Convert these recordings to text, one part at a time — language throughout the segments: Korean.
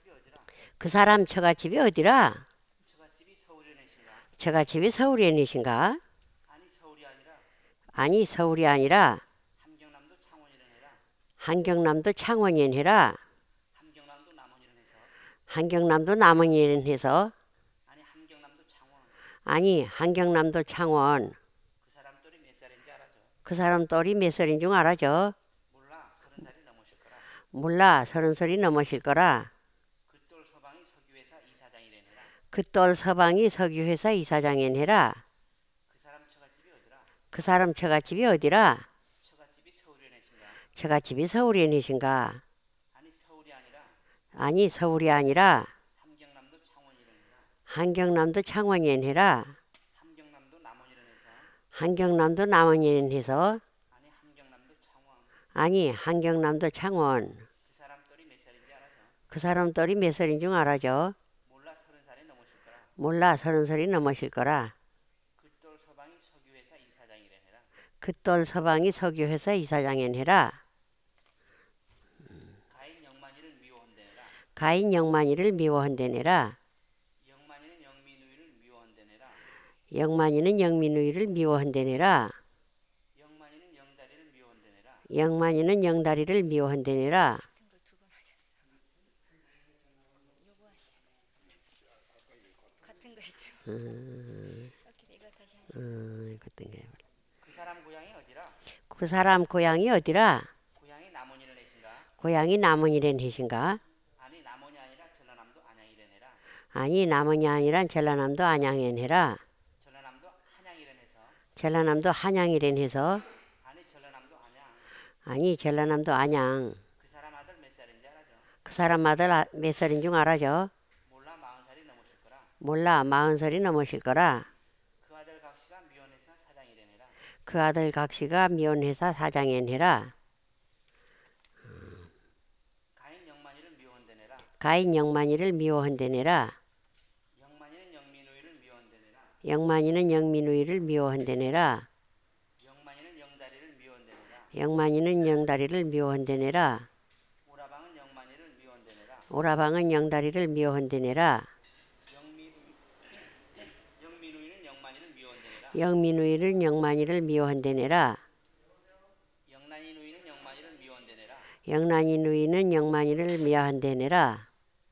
그 사람 처갓집이 어디라? 처갓집이 서울에 내신가? 처갓집이 서울에 계신가? 아니 서울이 아니라 아니 서울이 아니라 함경남도 창원이라는 해라. 한경남도 창원이라 해라. 함경남도 남원이라는 해서 한경남도 남원이라 해서 아니 함경남도 창원. 아니 한경남도 창원. 그 사람 또래 몇 살인지 알아죠? 그 사람 또리 몇 살인 줄 알아죠? 몰라 30살이 넘으실 거라. 몰라 30살이 넘으실 거라. 그돌 서방이 석유회사 이사장이라는 해라. 그돌 서방이 석유회사 이사장이라 해라. 그 사람 처갓집이 어디라? 그 사람 처갓집이 어디라? 처갓집이 서울에 내신가? 처갓집이 서울에 계신가? 아니 서울이 아니라 아니 서울이 아니라 함경남도 창원이라는 해라. 한경남도 창원이라 해라. 함경남도 남원이라는 해서 한경남도 남원이라 해서 아니 함경남도 창원. 아니 한경남도 창원. 그 사람 또래 몇 살인지 알아죠? 그 사람 또리 몇 살인 줄 알아죠? 몰라 30살이 넘으실 거라. 몰라 30살이 넘으실 거라. 그돌 서방이 석유회사 이사장이라는 해라. 그돌 서방이 석유회사 이사장이라 해라. 가인 영만이를 미워한다네라. 가인 영만이를 미워한다네라. 영만이는 영민우이를 미워한다네라. 영만이는 영민우이를 미워한다네라. 영만이는 영다리를 미워한다네라. 영만이는 영다리를 미워한다네라. 같은 거 했죠. 이거 다시 하시. 그땐 게. 그 사람 고향이 어디라? 그 사람 고향이 어디라? 고향이 남원이라는 해신가? 고향이 남원이란 해신가? 아니 남원이 아니라 전라남도 안양이라는 해라. 아니 남원이 아니란 전라남도 안양이란 해라. 전라남도 한양이라는 해서 전라남도 한양이란 해서 아니 전라남도 안양. 아니 전라남도 안양. 그 사람 아들 몇 살인지 알아죠? 그 사람 아들 몇 살인 줄 알아죠? 몰라 40살이 넘으실 거라. 몰라 40살이 넘으실 거라. 그 아들 각시가 미원회사 사장이라는 해라. 그 아들 각시가 미혼회사 사장이란 해라. 가인 영만이를 미워한다네라. 가인 영만이를 미워한다네라. 영만이는 영민우이를 미워한다네라. 영만이는 영민우이를 미워한다네라. 영만이는 영다리를 미워한다네라. 영만이는 영다리를 미워한다네라. 오라방은 영만이를 미워한다네라. 오라방은 영다리를 미워한다네라. 영민우이는 영만이를 미워한다네라. 영민우이를 영만이를 미워한다네라. 영란이 누이는 영만이를 미워한다네라. 영란이 누이는 영만이를 미워한다네라.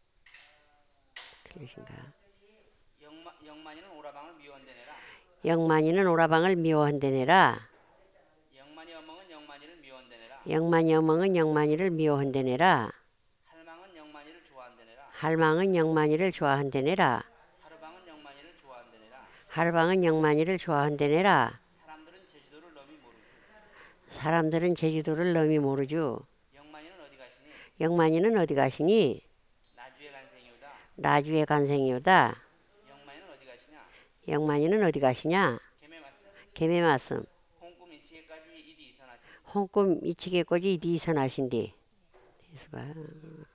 틀리신가? 영만이는 오라방을 미워한다네라. 영만이는 오라방을 미워한다네라. 영만이 어멍은 영만이를 미워한다네라. 영만이 어멍은 영만이를 미워한다네라. 할망은 영만이를 좋아한다네라. 할망은 영만이를 좋아한다네라. 하루방은 영만이를 좋아한다네라. 하루방은 영만이를 좋아한다네라. 사람들은 제주도를 너미 모르죠. 사람들은 제주도를 너미 모르죠. 영만이는 어디 가시니? 영만이는 어디 가시니? 나주에 간생이오다. 나주에 간생이오다. 영만이는 어디 가시냐? 영만이는 어디 가시냐? 개매 맞서. 개매 말씀. 홍꿈 이치게까지 이디 이선하시. 홍꿈 이치게까지 이디 이선하신디.